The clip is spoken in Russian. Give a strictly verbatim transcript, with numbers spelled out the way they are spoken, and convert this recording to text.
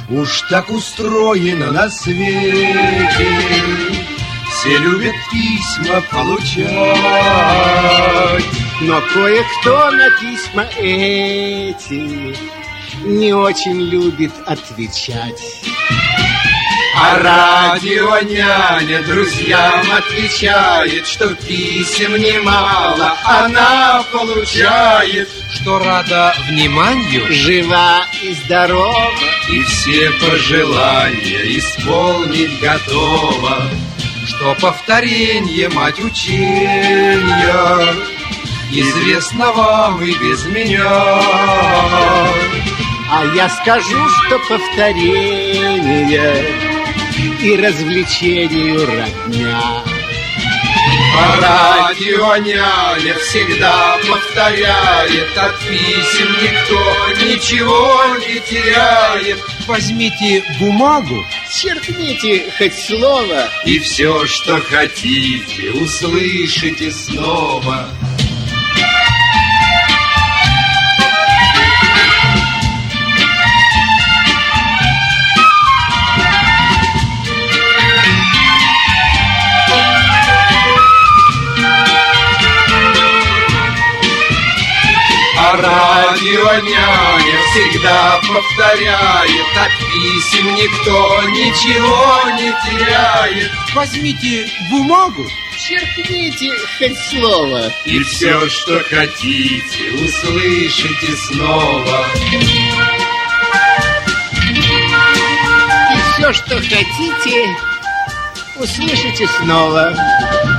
Уж так устроено на свете, все любят письма получать, но кое-кто на письма эти не очень любит отвечать. А радио няня друзьям отвечает, что писем немало она получает, что рада вниманию, жива и здорова, и все пожелания исполнить готова, что повторенье мать учения известно вам и без меня. А я скажу, что повторение и развлечению родня. А радио няня всегда повторяет, от писем никто ничего не теряет. Возьмите бумагу, черкните хоть слово, и все, что хотите, услышите снова. А радио няня всегда повторяет, от писем никто ничего не теряет. Возьмите бумагу, черкните хоть слово, и все, что хотите, услышите снова. И все, что хотите, услышите снова.